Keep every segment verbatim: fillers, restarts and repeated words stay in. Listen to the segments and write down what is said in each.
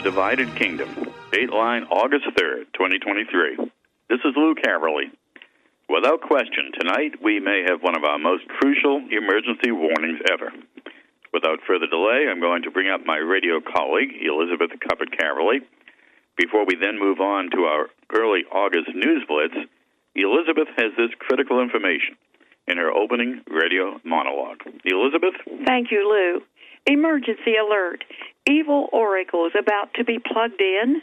Divided Kingdom. Dateline August third, twenty twenty-three. This is Lou Caverly. Without question, tonight we may have one of our most crucial emergency warnings ever. Without further delay, I'm going to bring up my radio colleague, Elizabeth Cuppert Caverly. Before we then move on to our early August news blitz, Elizabeth has this critical information in her opening radio monologue. Elizabeth? Thank you, Lou. Emergency alert. Evil oracle is about to be plugged in.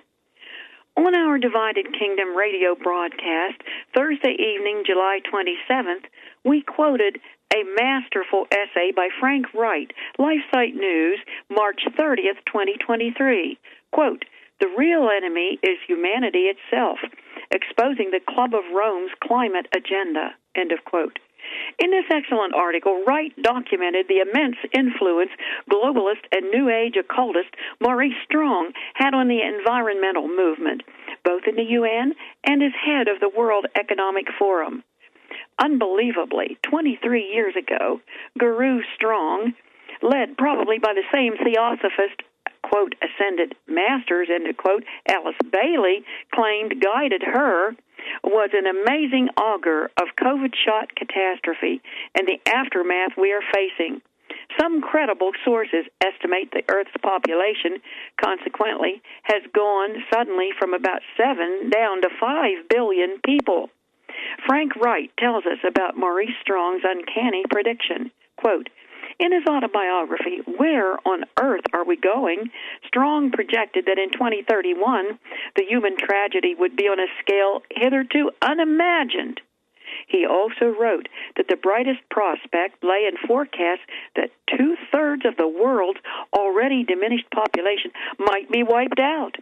On our Divided Kingdom radio broadcast, Thursday evening, July twenty-seventh, we quoted a masterful essay by Frank Wright, LifeSite News, March thirtieth, twenty twenty-three. Quote, "The real enemy is humanity itself, exposing the Club of Rome's climate agenda." End of quote. In this excellent article, Wright documented the immense influence globalist and New Age occultist Maurice Strong had on the environmental movement, both in the U N and as head of the World Economic Forum. Unbelievably, twenty-three years ago, Guru Strong, led probably by the same theosophist, quote, ascended masters, end quote, Alice Bailey, claimed guided her, was an amazing augur of COVID shot catastrophe and the aftermath we are facing. Some credible sources estimate the Earth's population, consequently, has gone suddenly from about seven down to five billion people. Frank Wright tells us about Maurice Strong's uncanny prediction. Quote, in his autobiography, Where on Earth Are We Going?, Strong projected that in twenty thirty-one, the human tragedy would be on a scale hitherto unimagined. He also wrote that the brightest prospect lay in forecasts that two-thirds of the world's already diminished population might be wiped out.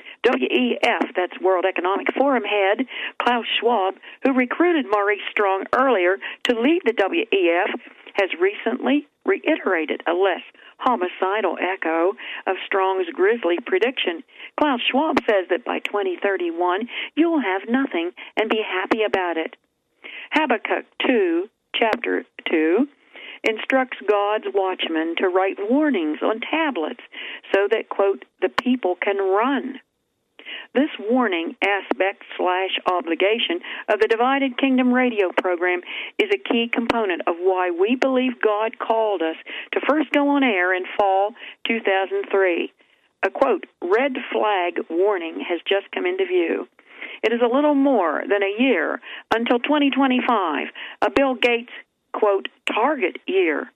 W E F, that's World Economic Forum head, Klaus Schwab, who recruited Maurice Strong earlier to lead the W E F, has recently reiterated a less homicidal echo of Strong's grisly prediction. Klaus Schwab says that by twenty thirty-one, you'll have nothing and be happy about it. Habakkuk two, chapter two, instructs God's watchmen to write warnings on tablets so that, quote, the people can run. This warning aspect slash obligation of the Divided Kingdom radio program is a key component of why we believe God called us to first go on air in fall two thousand three. A, quote, red flag warning has just come into view. It is a little more than a year until twenty twenty-five, a Bill Gates, quote, target year.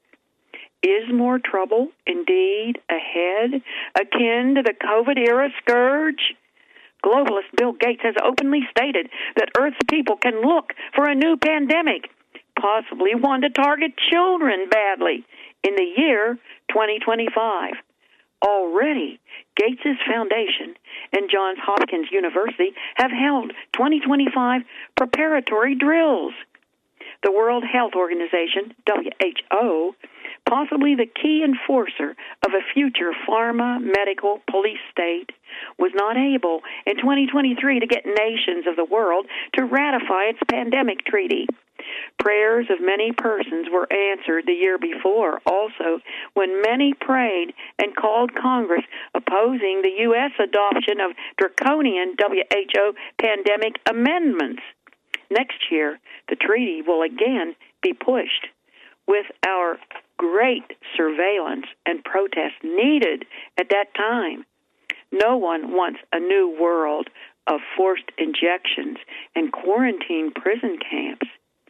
Is more trouble indeed ahead, akin to the COVID-era scourge? Globalist Bill Gates has openly stated that Earth's people can look for a new pandemic, possibly one to target children badly, in the year twenty twenty-five. Already, Gates' Foundation and Johns Hopkins University have held twenty twenty-five preparatory drills. The World Health Organization, W H O, possibly the key enforcer of a future pharma, medical, police state, was not able in twenty twenty-three to get nations of the world to ratify its pandemic treaty. Prayers of many persons were answered the year before also when many prayed and called Congress opposing the U S adoption of draconian W H O pandemic amendments. Next year, the treaty will again be pushed. With our great surveillance and protest needed at that time, no one wants a new world of forced injections and quarantine prison camps.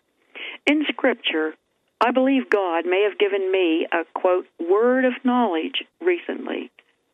In Scripture, I believe God may have given me a, quote, word of knowledge recently.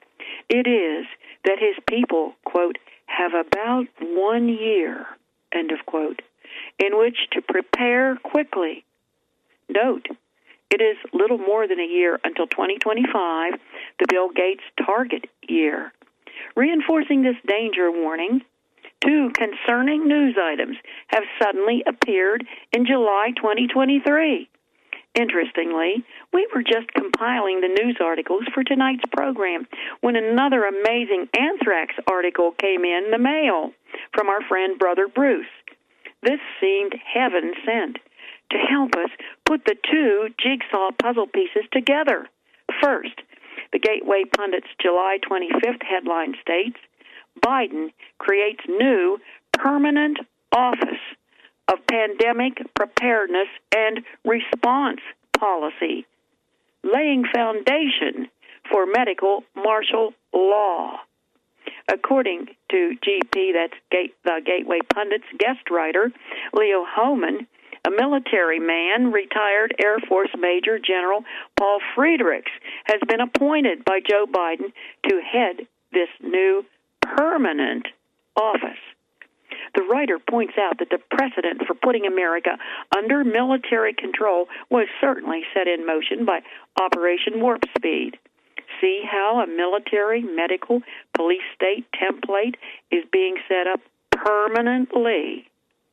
It is that his people, quote, have about one year, end of quote, in which to prepare quickly. Note, it is little more than a year until twenty twenty-five, the Bill Gates target year. Reinforcing this danger warning, two concerning news items have suddenly appeared in July twenty twenty-three. Interestingly, we were just compiling the news articles for tonight's program when another amazing anthrax article came in the mail from our friend Brother Bruce. This seemed heaven sent to help us put the two jigsaw puzzle pieces together. First, The Gateway Pundit's July twenty-fifth headline states, Biden creates new permanent office of pandemic preparedness and response policy, laying foundation for medical martial law. According to G P, that's Gate, the Gateway Pundit's guest writer, Leo Hohmann, a military man, retired Air Force Major General Paul Friedrichs, has been appointed by Joe Biden to head this new permanent office. The writer points out that the precedent for putting America under military control was certainly set in motion by Operation Warp Speed. See how a military, medical, police state template is being set up permanently.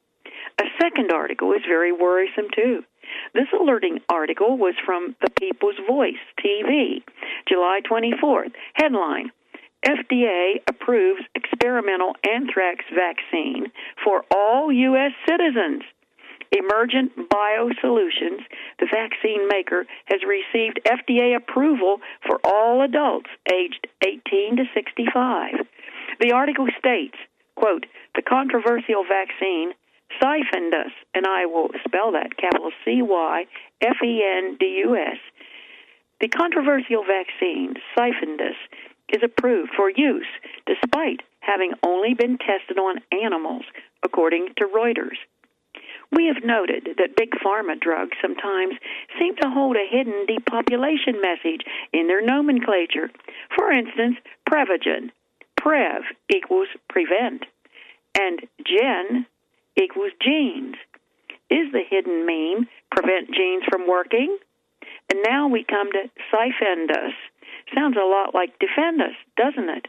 A second article is very worrisome, too. This alerting article was from The People's Voice T V, July twenty-fourth. Headline, F D A approves experimental anthrax vaccine for all U S citizens. Emergent Biosolutions, the vaccine maker, has received F D A approval for all adults aged eighteen to sixty-five. The article states, quote, the controversial vaccine Cyfendus, and I will spell that, capital C Y F E N D U S. The controversial vaccine Cyfendus is approved for use despite having only been tested on animals, according to Reuters. We have noted that big pharma drugs sometimes seem to hold a hidden depopulation message in their nomenclature. For instance, Prevagen, Prev equals prevent, and Gen equals genes. Is the hidden meme prevent genes from working? And now we come to Cyfendus. Sounds a lot like defend us, doesn't it?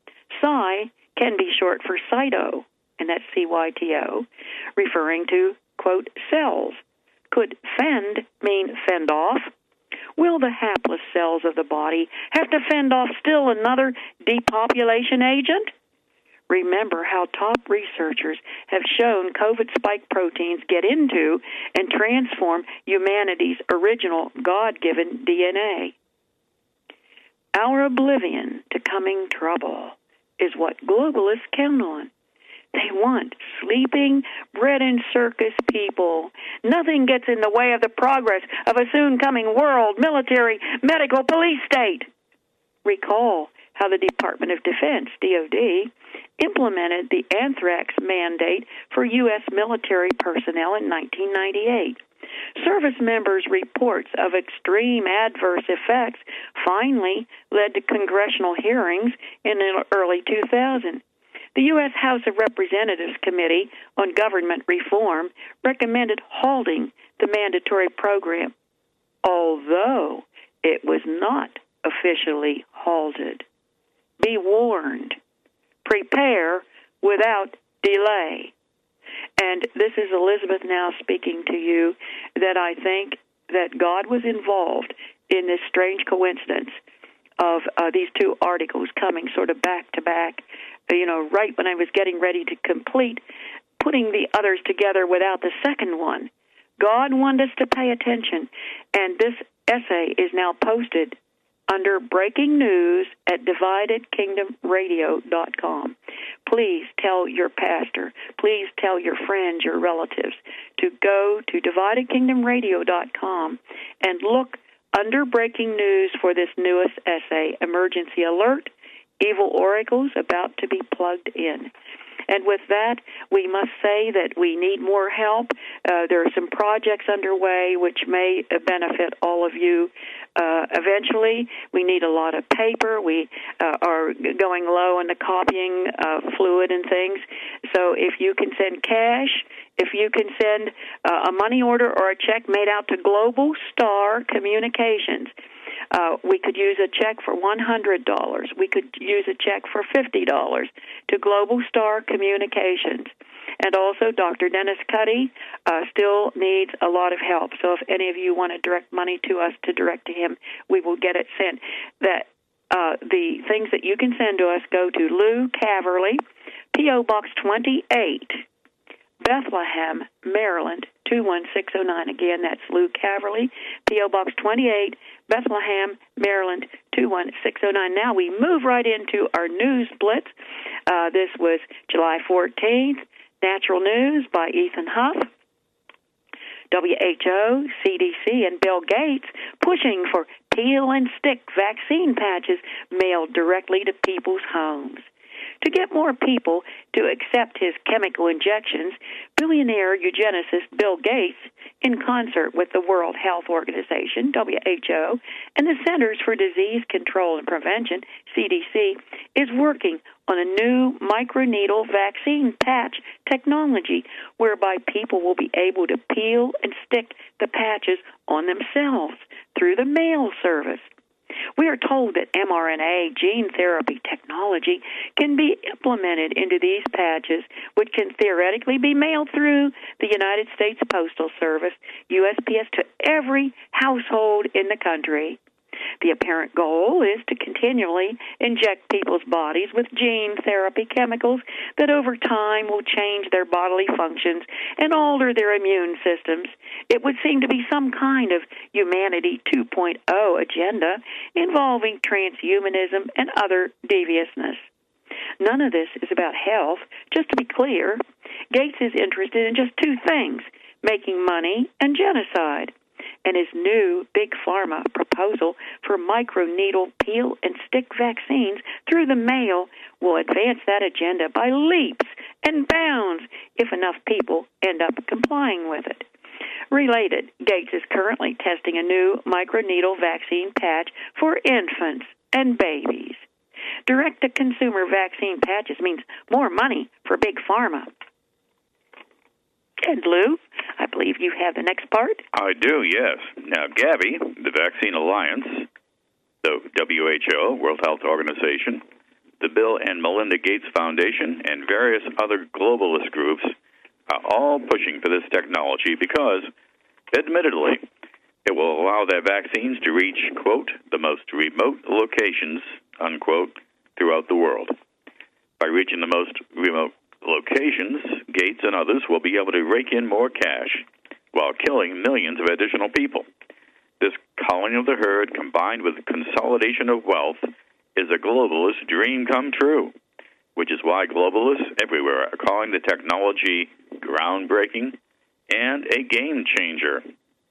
Cy can be short for cyto, and that's C Y T O, referring to, quote, cells. Could fend mean fend off? Will the hapless cells of the body have to fend off still another depopulation agent? Remember how top researchers have shown COVID spike proteins get into and transform humanity's original God-given D N A. Our oblivion to coming trouble is what globalists count on. They want sleeping, bread and circus people. Nothing gets in the way of the progress of a soon-coming world, military, medical, police state. Recall how the Department of Defense, D O D, implemented the anthrax mandate for U S military personnel in nineteen ninety-eight. Service members' reports of extreme adverse effects finally led to congressional hearings in early two thousand. The U S House of Representatives Committee on Government Reform recommended halting the mandatory program, although it was not officially halted. Be warned. Prepare without delay. And this is Elizabeth now speaking to you, that I think that God was involved in this strange coincidence of uh, these two articles coming sort of back to back, you know, right when I was getting ready to complete putting the others together without the second one. God wanted us to pay attention, and this essay is now posted under Breaking News at divided kingdom radio dot com. Please tell your pastor, please tell your friends, your relatives, to go to divided kingdom radio dot com and look under Breaking News for this newest essay, Emergency Alert, Evil Oracles About to be Plugged In. And with that, we must say that we need more help. Uh, there are some projects underway which may benefit all of you. Uh, eventually, we need a lot of paper. We uh, are going low on the copying uh, fluid and things. So if you can send cash, if you can send uh, a money order or a check made out to Global Star Communications, Uh, we could use a check for one hundred dollars. We could use a check for fifty dollars to Global Star Communications. And also, Doctor Dennis Cuddy uh, still needs a lot of help. So if any of you want to direct money to us to direct to him, we will get it sent. That uh, the things that you can send to us go to Lou Caverly, P O. Box twenty-eight, Bethlehem, Maryland, two one six oh nine. Again, that's Lou Caverly, P O. Box twenty-eight, Bethlehem, Maryland, two one six oh nine. Now we move right into our news blitz. Uh, this was July fourteenth, Natural News by Ethan Huff. W H O, C D C, and Bill Gates pushing for peel and stick vaccine patches mailed directly to people's homes. To get more people to accept his chemical injections, billionaire eugenicist Bill Gates, in concert with the World Health Organization, W H O, and the Centers for Disease Control and Prevention, C D C, is working on a new microneedle vaccine patch technology whereby people will be able to peel and stick the patches on themselves through the mail service. We are told that mRNA gene therapy technology can be implemented into these patches, which can theoretically be mailed through the United States Postal Service, U S P S, to every household in the country. The apparent goal is to continually inject people's bodies with gene therapy chemicals that over time will change their bodily functions and alter their immune systems. It would seem to be some kind of Humanity two point oh agenda involving transhumanism and other deviousness. None of this is about health. Just to be clear, Gates is interested in just two things: making money and genocide. And his new Big Pharma proposal for microneedle peel and stick vaccines through the mail will advance that agenda by leaps and bounds if enough people end up complying with it. Related, Gates is currently testing a new microneedle vaccine patch for infants and babies. Direct-to-consumer vaccine patches means more money for Big Pharma. And Lou, I believe you have the next part. I do, yes. Now, Gavi, the Vaccine Alliance, the W H O, World Health Organization, the Bill and Melinda Gates Foundation, and various other globalist groups are all pushing for this technology because, admittedly, it will allow their vaccines to reach, quote, the most remote locations, unquote, throughout the world. By reaching the most remote locations, Gates and others will be able to rake in more cash while killing millions of additional people. This culling of the herd combined with consolidation of wealth is a globalist dream come true, which is why globalists everywhere are calling the technology groundbreaking and a game changer.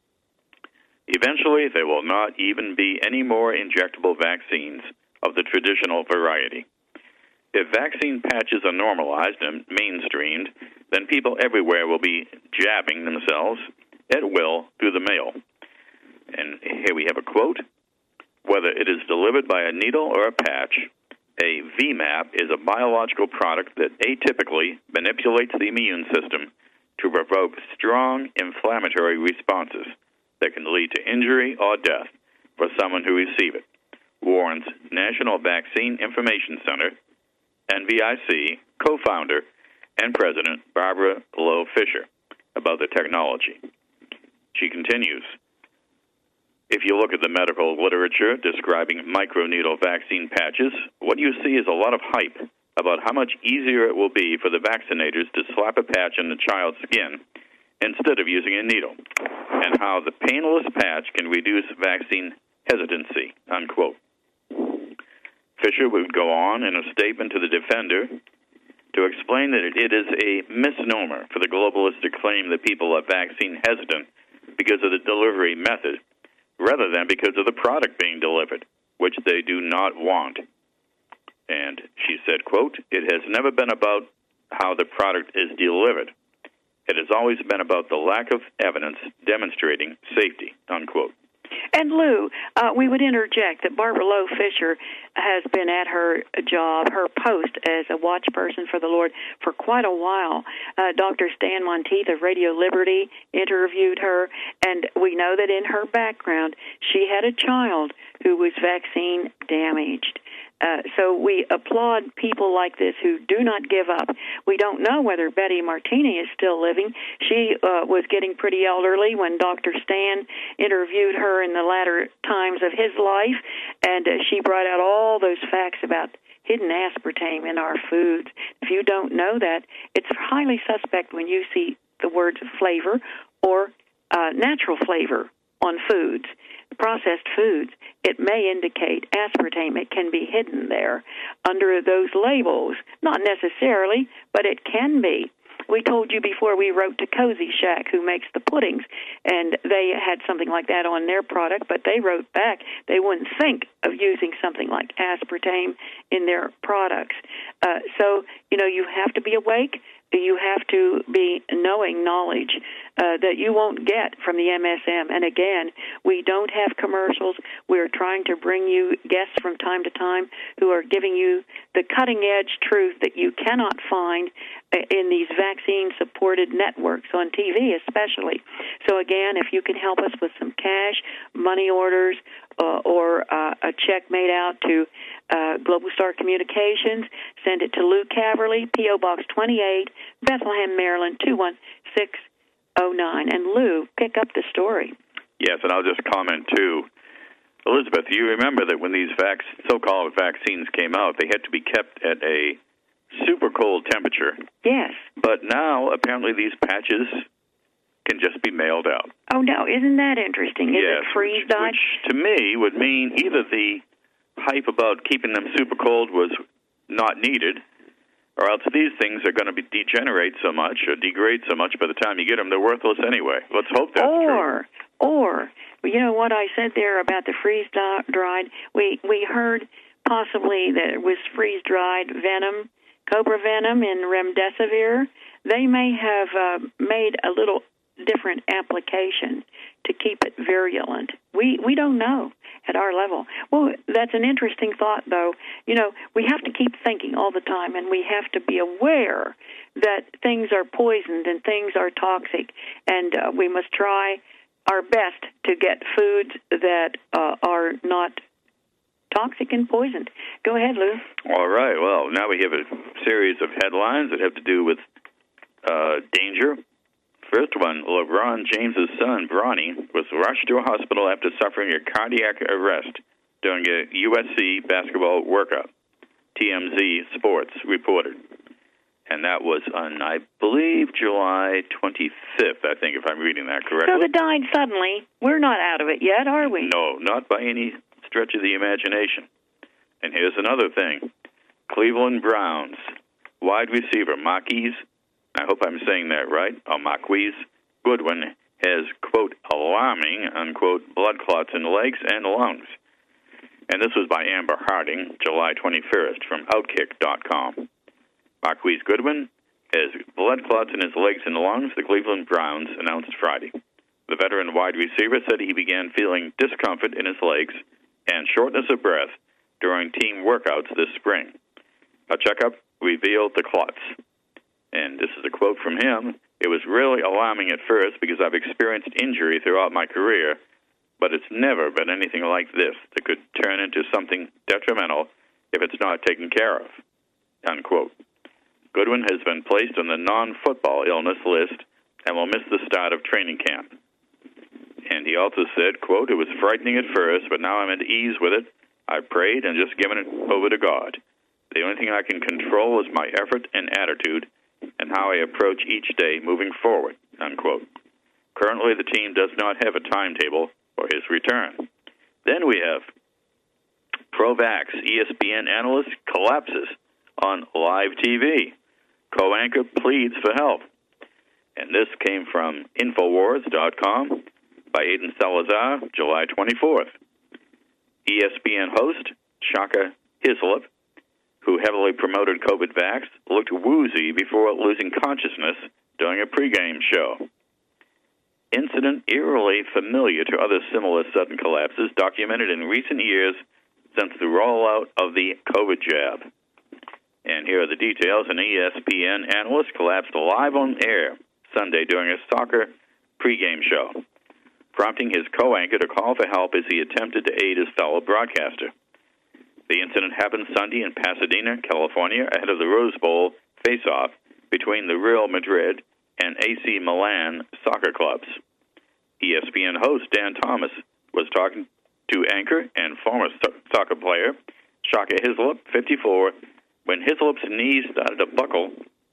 Eventually, there will not even be any more injectable vaccines of the traditional variety. If vaccine patches are normalized and mainstreamed, then people everywhere will be jabbing themselves at will through the mail. And here we have a quote: whether it is delivered by a needle or a patch, a V MAP is a biological product that atypically manipulates the immune system to provoke strong inflammatory responses that can lead to injury or death for someone who receives it, warns National Vaccine Information Center, N V I C, co-founder and president Barbara Loe Fisher, about the technology. She continues, if you look at the medical literature describing microneedle vaccine patches, what you see is a lot of hype about how much easier it will be for the vaccinators to slap a patch on the child's skin instead of using a needle, and how the painless patch can reduce vaccine hesitancy, unquote. Fisher would go on in a statement to the Defender to explain that it is a misnomer for the globalists to claim that people are vaccine hesitant because of the delivery method, rather than because of the product being delivered, which they do not want. And she said, quote, it has never been about how the product is delivered. It has always been about the lack of evidence demonstrating safety, unquote. And Lou, uh, we would interject that Barbara Loe Fisher has been at her job, her post as a watch person for the Lord for quite a while. Uh, Doctor Stan Monteith of Radio Liberty interviewed her, and we know that in her background she had a child who was vaccine damaged. Uh, so we applaud people like this who do not give up. We don't know whether Betty Martini is still living. She uh, was getting pretty elderly when Doctor Stan interviewed her in the latter times of his life, And uh, she brought out all those facts about hidden aspartame in our foods. If you don't know that, it's highly suspect when you see the words flavor or uh, natural flavor on foods, processed foods. It may indicate aspartame. It can be hidden there under those labels. Not necessarily, but it can be. We told you before we wrote to Cozy Shack, who makes the puddings, and they had something like that on their product, but they wrote back they wouldn't think of using something like aspartame in their products. Uh, so, you know, you have to be awake. You have to be knowing knowledge uh, that you won't get from the M S M. And again, we don't have commercials. We're trying to bring you guests from time to time who are giving you the cutting-edge truth that you cannot find in these vaccine-supported networks on T V especially. So again, if you can help us with some cash, money orders, uh, or uh, a check made out to uh, Global Star Communications, send it to Lou Caverly, P O. Box twenty-eight, Bethlehem, Maryland, two one six oh nine. And Lou, pick up the story. Yes, and I'll just comment, too. Elizabeth, you remember that when these vac- so-called vaccines came out, they had to be kept at a super cold temperature. Yes. But now, apparently, these patches can just be mailed out. Oh, no. Isn't that interesting? Is yes, it freeze-dried? Which, to me, would mean either the hype about keeping them super cold was not needed, or else these things are going to be degenerate so much or degrade so much by the time you get them, they're worthless anyway. Let's hope that's or, true. Or, you know what I said there about the freeze-dried? We, we heard possibly that it was freeze-dried venom, cobra venom in remdesivir. They may have uh, made a little different application to keep it virulent. We we don't know at our level. Well, that's an interesting thought, though. You know, we have to keep thinking all the time, and we have to be aware that things are poisoned and things are toxic, and uh, we must try our best to get foods that uh, are not toxic and poisoned. Go ahead, Lou. All right. Well, now we have a series of headlines that have to do with uh, danger. First one, LeBron James' son, Bronny, was rushed to a hospital after suffering a cardiac arrest during a U S C basketball workout, T M Z Sports reported. And that was on, I believe, July twenty-fifth, I think, if I'm reading that correctly. So they died suddenly. We're not out of it yet, are we? No, not by any stretch of the imagination. And here's another thing. Cleveland Browns wide receiver Marquise, I hope I'm saying that right, or Marquise Goodwin, has, quote, alarming, unquote, blood clots in legs and lungs. And this was by Amber Harding, July twenty-first, from Outkick dot com. Marquise Goodwin has blood clots in his legs and lungs, the Cleveland Browns announced Friday. The veteran wide receiver said he began feeling discomfort in his legs and shortness of breath during team workouts this spring. A checkup revealed the clots. And this is a quote from him. It was really alarming at first because I've experienced injury throughout my career, but it's never been anything like this that could turn into something detrimental if it's not taken care of, unquote. Goodwin has been placed on the non-football illness list and will miss the start of training camp. And he also said, quote, it was frightening at first, but now I'm at ease with it. I've prayed and just given it over to God. The only thing I can control is my effort and attitude and how I approach each day moving forward, unquote. Currently, the team does not have a timetable for his return. Then we have Pro-Vax E S P N analyst collapses on live T V. Co-anchor pleads for help. And this came from Infowars dot com by Aidan Salazar, July twenty-fourth. E S P N host Shaka Hislop, who heavily promoted COVID vax, looked woozy before losing consciousness during a pregame show. Incident eerily familiar to other similar sudden collapses documented in recent years since the rollout of the COVID jab. And here are the details. An E S P N analyst collapsed live on air Sunday during a soccer pregame show, prompting his co-anchor to call for help as he attempted to aid his fellow broadcaster. The incident happened Sunday in Pasadena, California, ahead of the Rose Bowl face-off between the Real Madrid and A C Milan soccer clubs. E S P N host Dan Thomas was talking to anchor and former soccer player Shaka Hislop, fifty-four, when Hislop's knees started to buckle,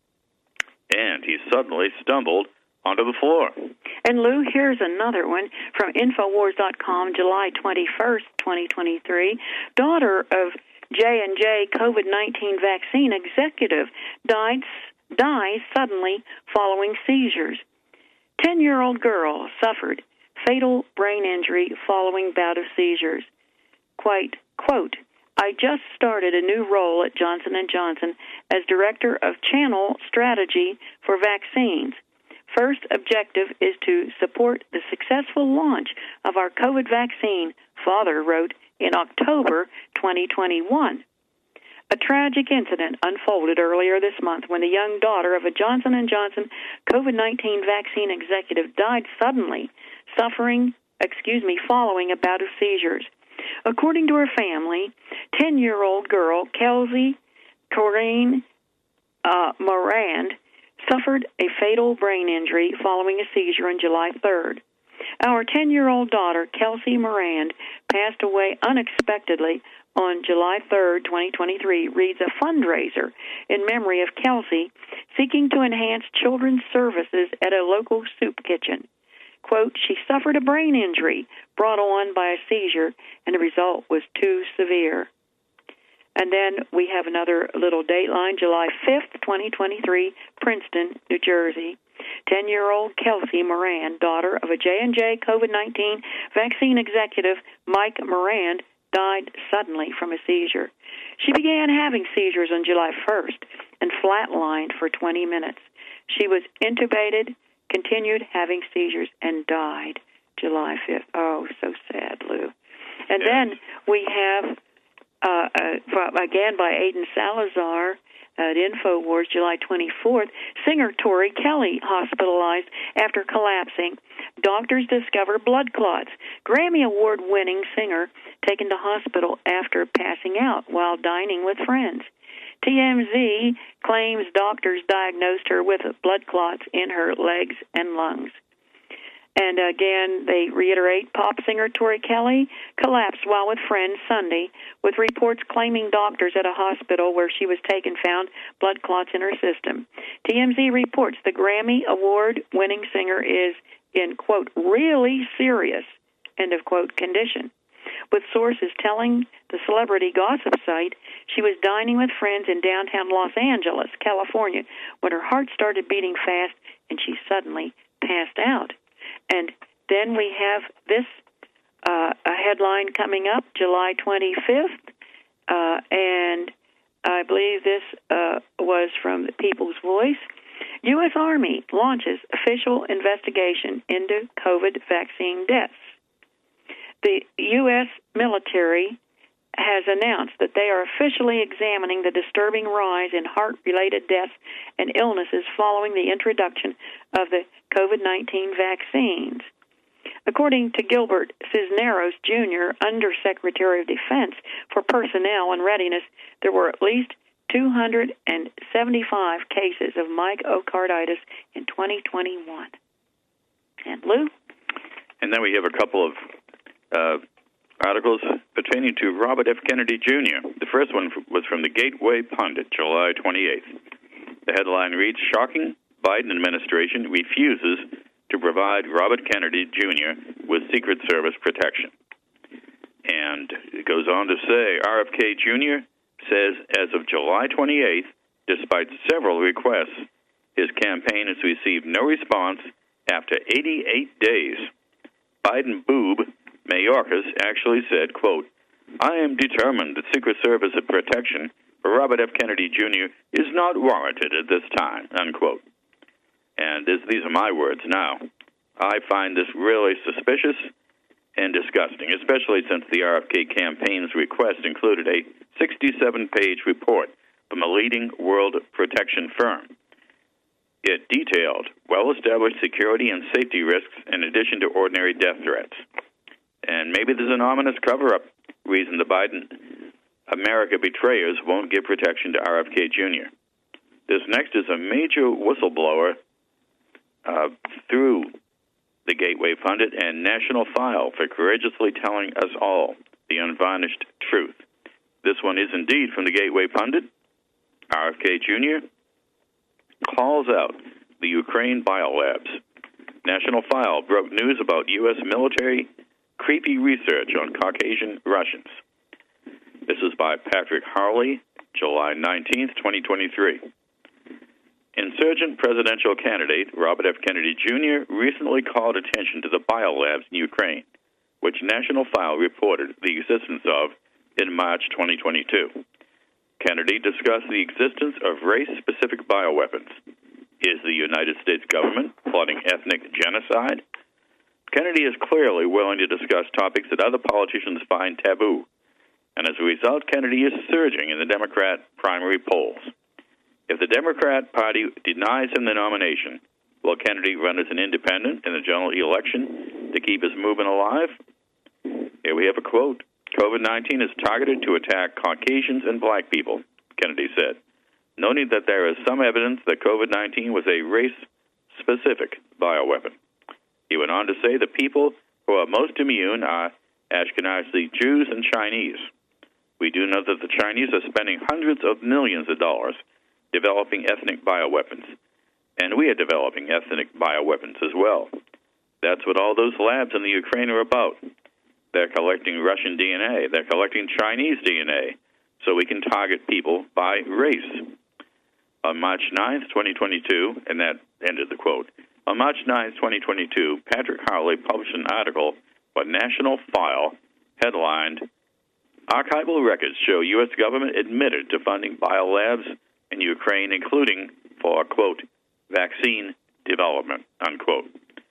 and he suddenly stumbled onto the floor. And, Lou, here's another one from Infowars dot com, July twenty-first, twenty twenty-three. Daughter of J and J COVID nineteen vaccine executive died, dies suddenly following seizures. Ten-year-old girl suffered fatal brain injury following bout of seizures. Quite, quote, I just started a new role at Johnson and Johnson as Director of Channel Strategy for Vaccines. First objective is to support the successful launch of our COVID vaccine, Father wrote in October twenty twenty-one. A tragic incident unfolded earlier this month when the young daughter of a Johnson and Johnson COVID nineteen vaccine executive died suddenly, suffering, excuse me, following a bout of seizures. According to her family, ten-year-old girl Kelsey Corinne uh, Morand suffered a fatal brain injury following a seizure on July third. Our ten-year-old daughter, Kelsey Morand, passed away unexpectedly on July third, twenty twenty-three, reads a fundraiser in memory of Kelsey seeking to enhance children's services at a local soup kitchen. Quote, she suffered a brain injury brought on by a seizure, and the result was too severe. And then we have another little dateline, July fifth, twenty twenty-three, Princeton, New Jersey. ten-year-old Kelsey Moran, daughter of a J and J COVID nineteen vaccine executive, Mike Moran, died suddenly from a seizure. She began having seizures on July first and flatlined for twenty minutes. She was intubated, continued having seizures, and died July fifth. Oh, so sad, Lou. And yes. Then we have, uh, uh, again by Aidan Salazar at InfoWars, July twenty-fourth, singer Tori Kelly hospitalized after collapsing. Doctors discover blood clots. Grammy Award-winning singer taken to hospital after passing out while dining with friends. T M Z claims doctors diagnosed her with blood clots in her legs and lungs. And again, they reiterate pop singer Tori Kelly collapsed while with friends Sunday, with reports claiming doctors at a hospital where she was taken found blood clots in her system. T M Z reports the Grammy Award-winning singer is in, quote, really serious, end of quote, condition. With sources telling the celebrity gossip site she was dining with friends in downtown Los Angeles, California, when her heart started beating fast and she suddenly passed out. And then we have this uh, a headline coming up, July twenty-fifth, uh, and I believe this uh, was from the People's Voice. U S. Army launches official investigation into COVID vaccine deaths. The U S military has announced that they are officially examining the disturbing rise in heart-related deaths and illnesses following the introduction of the COVID nineteen vaccines. According to Gilbert Cisneros, Junior, Undersecretary of Defense for Personnel and Readiness, there were at least two hundred seventy-five cases of myocarditis in twenty twenty-one. And Lou? And then we have a couple of uh, articles pertaining to Robert F. Kennedy, Junior The first one was from the Gateway Pundit, July twenty-eighth. The headline reads, Shocking, Biden administration refuses to provide Robert Kennedy, Junior with Secret Service protection. And it goes on to say, R F K, Junior says as of July twenty-eighth, despite several requests, his campaign has received no response after eighty-eight days. Biden boob Mayorkas actually said, quote, I am determined that Secret Service protection for Robert F. Kennedy, Junior is not warranted at this time, unquote. And this, these are my words now. I find this really suspicious and disgusting, especially since the R F K campaign's request included a sixty-seven page report from a leading world protection firm. It detailed well-established security and safety risks in addition to ordinary death threats. And maybe there's an ominous cover-up reason the Biden America betrayers won't give protection to R F K, Junior This next is a major whistleblower uh, through the Gateway Pundit, and National File for courageously telling us all the unvarnished truth. This one is indeed from the Gateway Pundit. R F K Junior calls out the Ukraine biolabs. National File broke news about U S military creepy research on Caucasian Russians. This is by Patrick Harley, July nineteenth, twenty twenty-three. Insurgent presidential candidate Robert F. Kennedy Junior recently called attention to the biolabs in Ukraine, which National File reported the existence of in March twenty twenty-two. Kennedy discussed the existence of race-specific bioweapons. Is the United States government plotting ethnic genocide? Kennedy is clearly willing to discuss topics that other politicians find taboo, and as a result, Kennedy is surging in the Democrat primary polls. If the Democrat Party denies him the nomination, will Kennedy run as an independent in the general election to keep his movement alive? Here we have a quote. COVID nineteen is targeted to attack Caucasians and black people, Kennedy said, noting that there is some evidence that COVID nineteen was a race-specific bioweapon. He went on to say the people who are most immune are Ashkenazi Jews and Chinese. We do know that the Chinese are spending hundreds of millions of dollars developing ethnic bioweapons, and we are developing ethnic bioweapons as well. That's what all those labs in the Ukraine are about. They're collecting Russian D N A. They're collecting Chinese D N A so we can target people by race. On March ninth, twenty twenty-two, and that ended the quote, on March ninth, twenty twenty-two, Patrick Harley published an article by National File headlined, Archival Records Show U S Government Admitted to Funding Biolabs in Ukraine, including for, quote, vaccine development, unquote.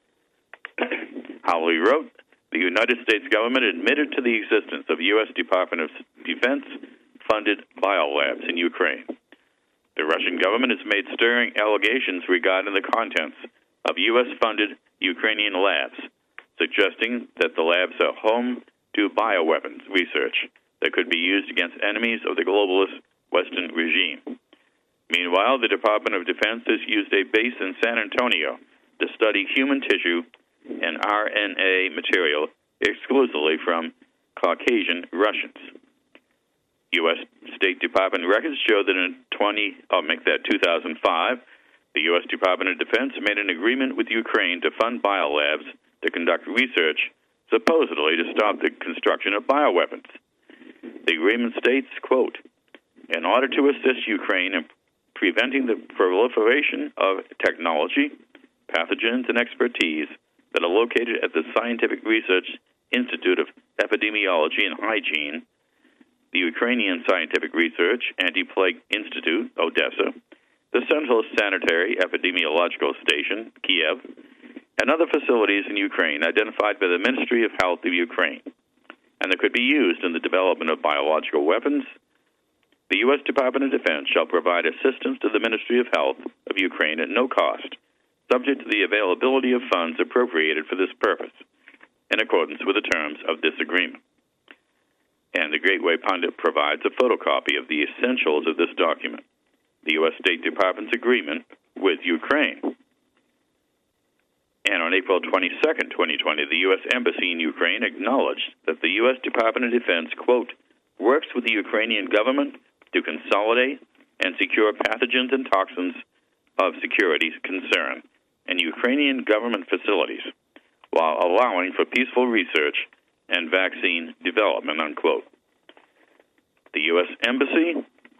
Harley wrote, the United States government admitted to the existence of U S Department of Defense-funded biolabs in Ukraine. The Russian government has made stirring allegations regarding the contents of U S-funded Ukrainian labs, suggesting that the labs are home to bioweapons research that could be used against enemies of the globalist Western regime. Meanwhile, the Department of Defense has used a base in San Antonio to study human tissue and R N A material exclusively from Caucasian Russians. U S State Department records show that in twenty, I'll make that two thousand five, the U S Department of Defense made an agreement with Ukraine to fund biolabs to conduct research, supposedly to stop the construction of bioweapons. The agreement states, quote, in order to assist Ukraine in preventing the proliferation of technology, pathogens, and expertise that are located at the Scientific Research Institute of Epidemiology and Hygiene, the Ukrainian Scientific Research Anti-Plague Institute, Odessa, the Central Sanitary Epidemiological Station, Kiev, and other facilities in Ukraine identified by the Ministry of Health of Ukraine, and that could be used in the development of biological weapons. The U S Department of Defense shall provide assistance to the Ministry of Health of Ukraine at no cost, subject to the availability of funds appropriated for this purpose, in accordance with the terms of this agreement. And the Gateway Pundit provides a photocopy of the essentials of this document, the U S State Department's agreement with Ukraine. And on April twenty-second, twenty twenty, the U S Embassy in Ukraine acknowledged that the U S Department of Defense, quote, works with the Ukrainian government to consolidate and secure pathogens and toxins of security concern in Ukrainian government facilities, while allowing for peaceful research and vaccine development, unquote. The U S Embassy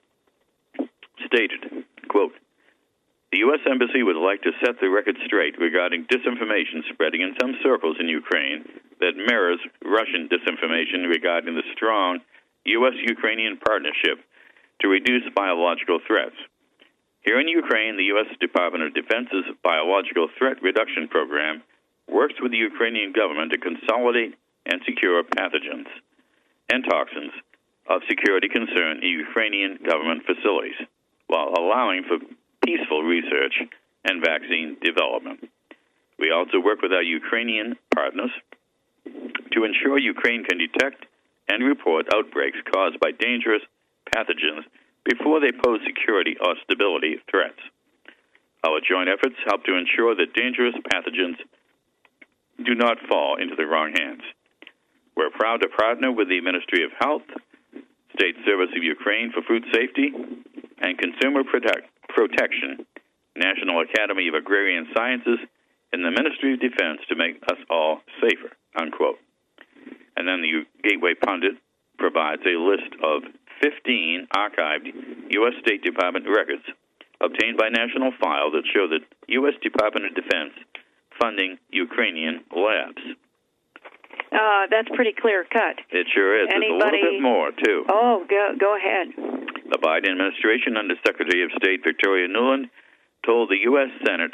stated, quote, the U S Embassy would like to set the record straight regarding disinformation spreading in some circles in Ukraine that mirrors Russian disinformation regarding the strong U S-Ukrainian partnership to reduce biological threats. Here in Ukraine, the U S Department of Defense's Biological Threat Reduction Program works with the Ukrainian government to consolidate and secure pathogens and toxins of security concern in Ukrainian government facilities, while allowing for peaceful research and vaccine development. We also work with our Ukrainian partners to ensure Ukraine can detect and report outbreaks caused by dangerous pathogens before they pose security or stability threats. Our joint efforts help to ensure that dangerous pathogens do not fall into the wrong hands. We're proud to partner with the Ministry of Health, State Service of Ukraine for Food Safety, and Consumer Protect- Protection, National Academy of Agrarian Sciences, and the Ministry of Defense to make us all safer, unquote. And then the Gateway Pundit provides a list of fifteen archived U S State Department records obtained by National File that show that U S Department of Defense funding Ukrainian labs. Uh, that's pretty clear cut. It sure is. Anybody... There's a little bit more, too. Oh, go, go ahead. The Biden administration, under Secretary of State Victoria Nuland, told the U S Senate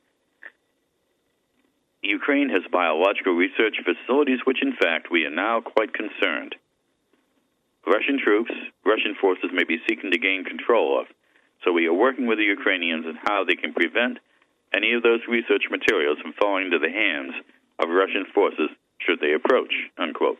Ukraine has biological research facilities which, in fact, we are now quite concerned. Russian troops, Russian forces may be seeking to gain control of, so we are working with the Ukrainians on how they can prevent any of those research materials from falling into the hands of Russian forces should they approach, unquote.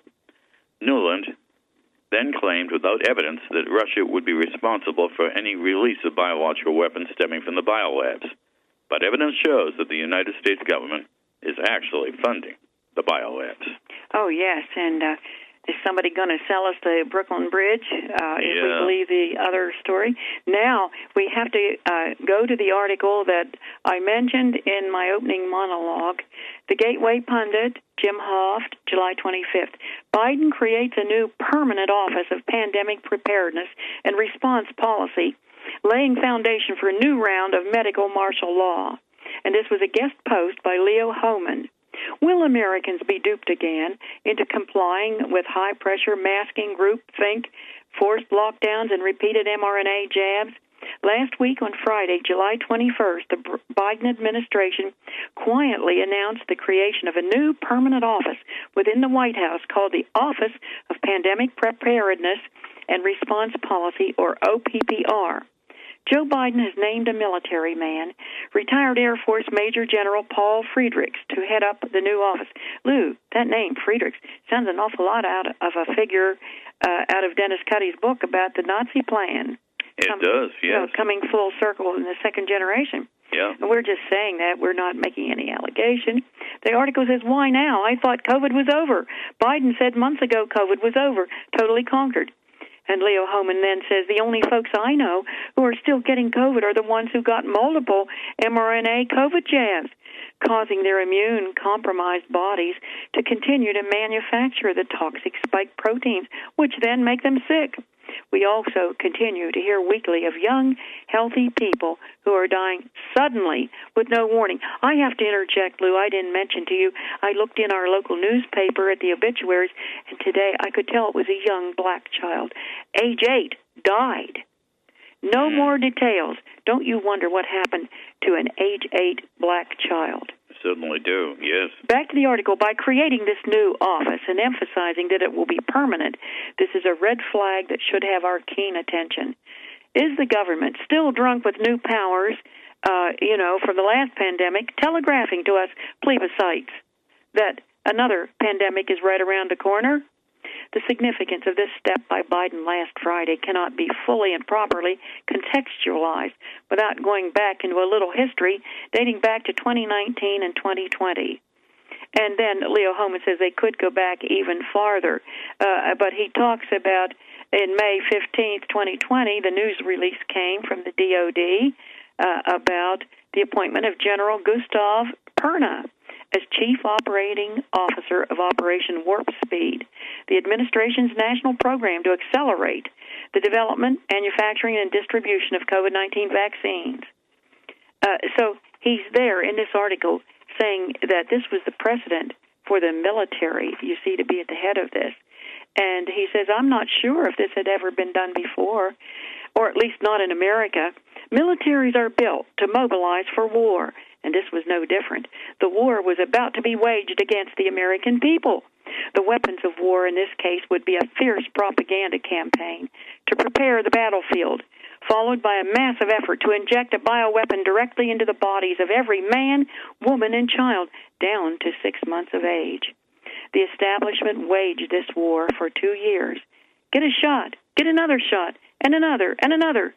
Nuland then claimed without evidence that Russia would be responsible for any release of biological weapons stemming from the biolabs. But evidence shows that the United States government is actually funding the biolabs. Oh, yes, and uh, is somebody going to sell us the Brooklyn Bridge, uh, if yeah. we believe the other story? Now, we have to uh, go to the article that I mentioned in my opening monologue, the Gateway Pundit, Jim Hoft, July twenty-fifth. Biden creates a new permanent Office of Pandemic Preparedness and Response Policy, laying foundation for a new round of medical martial law. And this was a guest post by Leo Hohmann. Will Americans be duped again into complying with high-pressure masking, groupthink, forced lockdowns, and repeated mRNA jabs? Last week on Friday, July twenty-first, the Biden administration quietly announced the creation of a new permanent office within the White House called the Office of Pandemic Preparedness and Response Policy, or O P P R. Joe Biden has named a military man, retired Air Force Major General Paul Friedrichs, to head up the new office. Lou, that name, Friedrichs, sounds an awful lot out of a figure uh, out of Dennis Cuddy's book about the Nazi plan. It Come, does, yes. You know, coming full circle in the second generation. Yeah. And we're just saying that. We're not making any allegation. The article says, why now? I thought COVID was over. Biden said months ago COVID was over, totally conquered. And Leo Hohmann then says, the only folks I know who are still getting COVID are the ones who got multiple mRNA COVID jabs, causing their immune-compromised bodies to continue to manufacture the toxic spike proteins, which then make them sick. We also continue to hear weekly of young, healthy people who are dying suddenly with no warning. I have to interject, Lou. I didn't mention to you, I looked in our local newspaper at the obituaries, and today I could tell it was a young black child. Age eight, died. No more details. Don't you wonder what happened to an age eight black child? Certainly do, yes. Back to the article. By creating this new office and emphasizing that it will be permanent, this is a red flag that should have our keen attention. Is the government still drunk with new powers, uh, you know, from the last pandemic, telegraphing to us plebiscites that another pandemic is right around the corner? The significance of this step by Biden last Friday cannot be fully and properly contextualized without going back into a little history dating back to twenty nineteen and twenty twenty. And then Leo Hohmann says they could go back even farther. Uh, but he talks about in May fifteenth, twenty twenty, the news release came from the D O D uh, about the appointment of General Gustav Perna as Chief Operating Officer of Operation Warp Speed, the administration's national program to accelerate the development, manufacturing, and distribution of COVID nineteen vaccines. Uh, so he's there in this article saying that this was the precedent for the military, you see, to be at the head of this. And he says, I'm not sure if this had ever been done before, or at least not in America. Militaries are built to mobilize for war, and this was no different. The war was about to be waged against the American people. The weapons of war in this case would be a fierce propaganda campaign to prepare the battlefield, followed by a massive effort to inject a bioweapon directly into the bodies of every man, woman, and child down to six months of age. The establishment waged this war for two years. Get a shot, get another shot, and another, and another.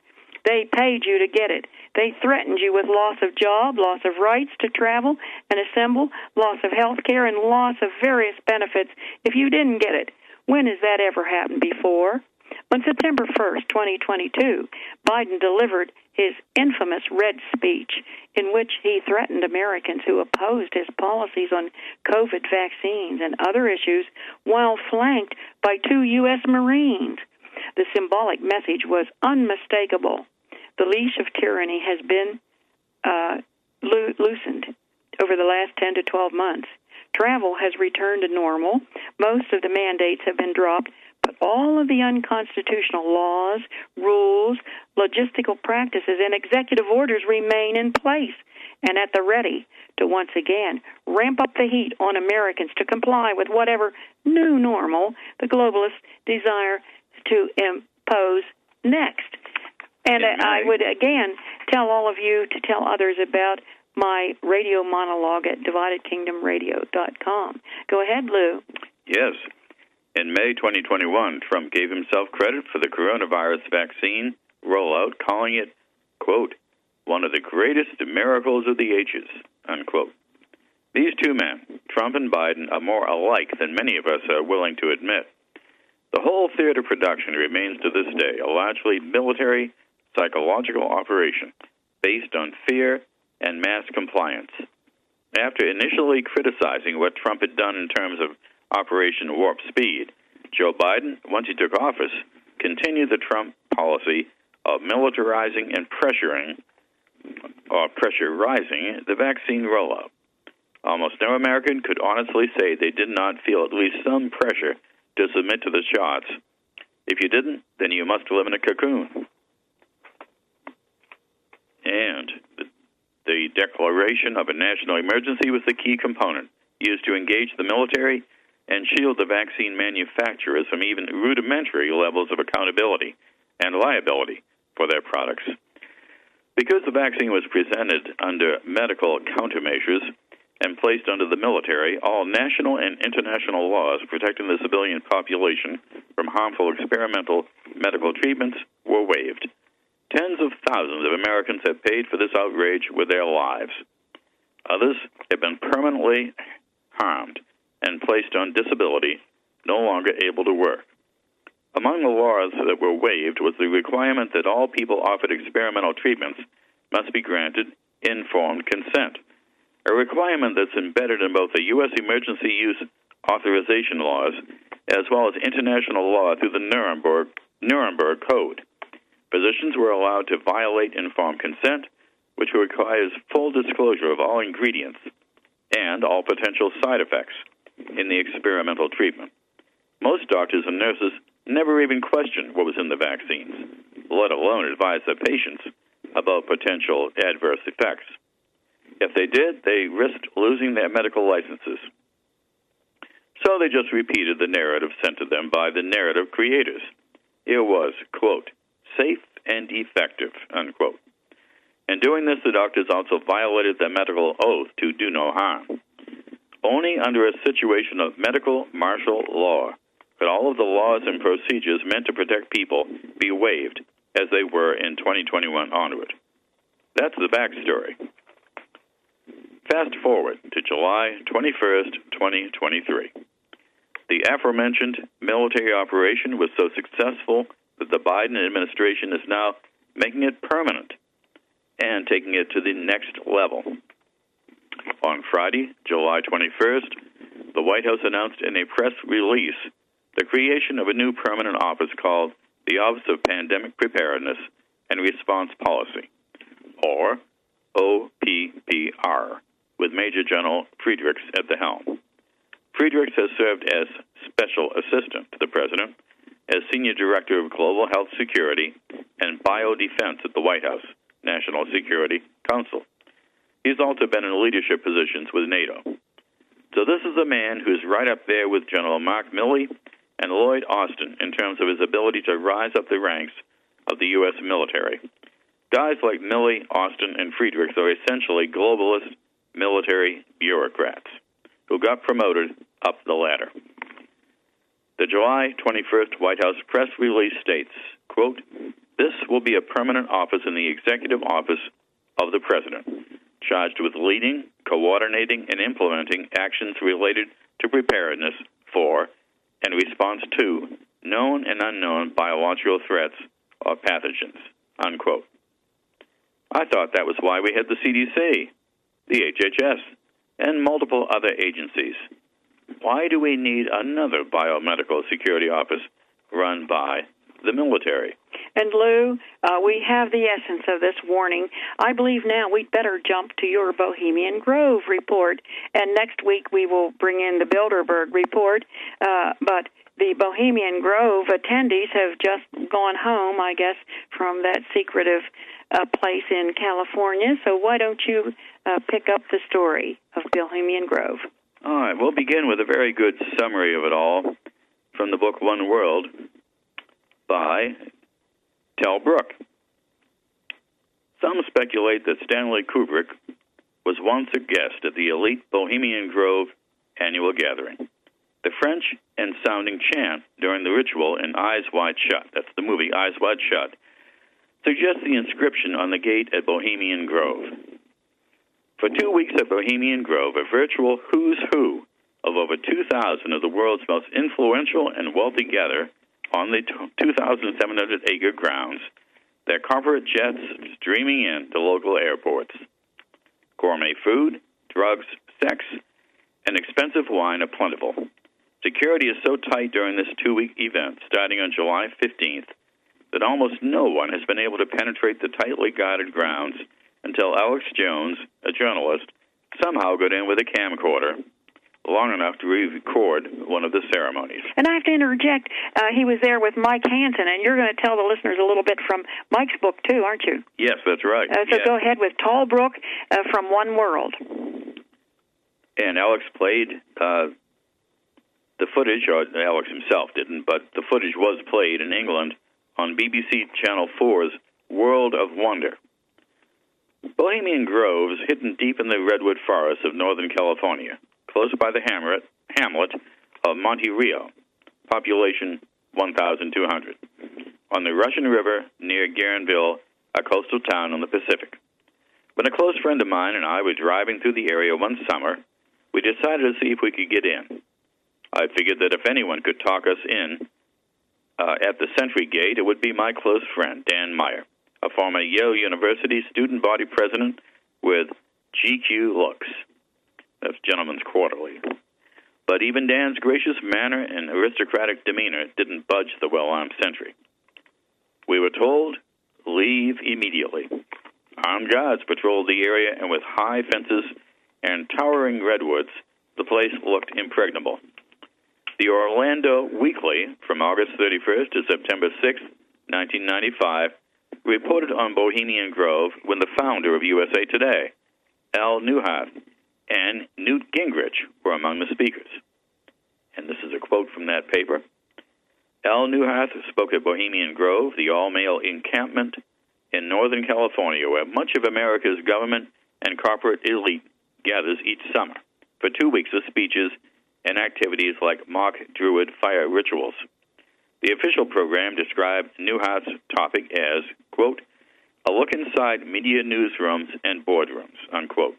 They paid you to get it. They threatened you with loss of job, loss of rights to travel and assemble, loss of health care, and loss of various benefits if you didn't get it. When has that ever happened before? On September first, twenty twenty-two, Biden delivered his infamous red speech in which he threatened Americans who opposed his policies on COVID vaccines and other issues while flanked by two U S Marines. The symbolic message was unmistakable. The leash of tyranny has been uh, lo- loosened over the last ten to twelve months. Travel has returned to normal. Most of the mandates have been dropped, but all of the unconstitutional laws, rules, logistical practices, and executive orders remain in place and at the ready to once again ramp up the heat on Americans to comply with whatever new normal the globalists desire to impose next. And I would, again, tell all of you to tell others about my radio monologue at divided kingdom radio dot com. Go ahead, Lou. Yes. In May twenty twenty-one, Trump gave himself credit for the coronavirus vaccine rollout, calling it, quote, one of the greatest miracles of the ages, unquote. These two men, Trump and Biden, are more alike than many of us are willing to admit. The whole theater production remains to this day a largely military, psychological operation based on fear and mass compliance. After initially criticizing what Trump had done in terms of Operation Warp Speed, Joe Biden, once he took office, continued the Trump policy of militarizing and pressuring, or pressurizing, the vaccine rollout. Almost no American could honestly say they did not feel at least some pressure to submit to the shots. If you didn't, then you must live in a cocoon. And the, the declaration of a national emergency was the key component used to engage the military and shield the vaccine manufacturers from even rudimentary levels of accountability and liability for their products. Because the vaccine was presented under medical countermeasures and placed under the military, all national and international laws protecting the civilian population from harmful experimental medical treatments were waived. Tens of thousands of Americans have paid for this outrage with their lives. Others have been permanently harmed and placed on disability, no longer able to work. Among the laws that were waived was the requirement that all people offered experimental treatments must be granted informed consent, a requirement that's embedded in both the U S emergency use authorization laws as well as international law through the Nuremberg, Nuremberg Code. Physicians were allowed to violate informed consent, which requires full disclosure of all ingredients and all potential side effects in the experimental treatment. Most doctors and nurses never even questioned what was in the vaccines, let alone advise their patients about potential adverse effects. If they did, they risked losing their medical licenses. So they just repeated the narrative sent to them by the narrative creators. It was, quote, safe and effective, unquote. In doing this, the doctors also violated their medical oath to do no harm. Only under a situation of medical martial law could all of the laws and procedures meant to protect people be waived as they were in twenty twenty-one onward. That's the backstory. Fast forward to July twenty-first, twenty twenty-three. The aforementioned military operation was so successful that the Biden administration is now making it permanent and taking it to the next level. On Friday, July twenty-first, the White House announced in a press release the creation of a new permanent office called the Office of Pandemic Preparedness and Response Policy, or O P P R, with Major General Friedrichs at the helm. Friedrichs has served as Special Assistant to the President, as Senior Director of Global Health Security and Biodefense at the White House National Security Council. He's also been in leadership positions with NATO. So this is a man who's right up there with General Mark Milley and Lloyd Austin in terms of his ability to rise up the ranks of the U S military. Guys like Milley, Austin, and Friedrichs are essentially globalist military bureaucrats who got promoted up the ladder. The July twenty-first White House press release states, quote, This will be a permanent office in the executive office of the president, charged with leading, coordinating, and implementing actions related to preparedness for and response to known and unknown biological threats or pathogens, unquote. I thought that was why we had the C D C, the H H S, and multiple other agencies. Why do we need another biomedical security office run by the military? And Lou, uh, we have the essence of this warning. I believe now we'd better jump to your Bohemian Grove report. And next week we will bring in the Bilderberg report. Uh, but the Bohemian Grove attendees have just gone home, I guess, from that secretive uh, place in California. So why don't you uh, pick up the story of Bohemian Grove? All right, we'll begin with a very good summary of it all from the book One World by Tel Brook. Some speculate that Stanley Kubrick was once a guest at the elite Bohemian Grove annual gathering. The French and sounding chant during the ritual in Eyes Wide Shut, that's the movie Eyes Wide Shut, suggests the inscription on the gate at Bohemian Grove. For two weeks at Bohemian Grove, a virtual who's who of over two thousand of the world's most influential and wealthy gather on the two thousand seven hundred acre grounds, their corporate jets streaming in to local airports. Gourmet food, drugs, sex, and expensive wine are plentiful. Security is so tight during this two-week event, starting on July fifteenth, that almost no one has been able to penetrate the tightly guarded grounds until Alex Jones, a journalist, somehow got in with a camcorder long enough to record one of the ceremonies. And I have to interject, uh, he was there with Mike Hansen, and you're going to tell the listeners a little bit from Mike's book, too, aren't you? Yes, that's right. Uh, so yes. Go ahead with Tal Brook uh, from One World. And Alex played uh, the footage, or Alex himself didn't, but the footage was played in England on B B C Channel four's World of Wonder. Bohemian Grove is hidden deep in the redwood forests of Northern California, close by the hamlet, hamlet of Monte Rio, population one thousand two hundred, on the Russian River near Guerneville, a coastal town on the Pacific. When a close friend of mine and I were driving through the area one summer, we decided to see if we could get in. I figured that if anyone could talk us in uh, at the Century Gate, it would be my close friend, Dan Meyer, a former Yale University student body president with G Q Looks. That's Gentleman's Quarterly. But even Dan's gracious manner and aristocratic demeanor didn't budge the well-armed sentry. We were told, leave immediately. Armed guards patrolled the area, and with high fences and towering redwoods, the place looked impregnable. The Orlando Weekly, from August thirty-first to September sixth, nineteen ninety-five, reported on Bohemian Grove when the founder of U S A Today, Al Neuharth, and Newt Gingrich were among the speakers. And this is a quote from that paper. Al Neuharth spoke at Bohemian Grove, the all-male encampment in Northern California, where much of America's government and corporate elite gathers each summer for two weeks of speeches and activities like mock druid fire rituals. The official program described Neuharth's topic as, quote, a look inside media newsrooms and boardrooms, unquote.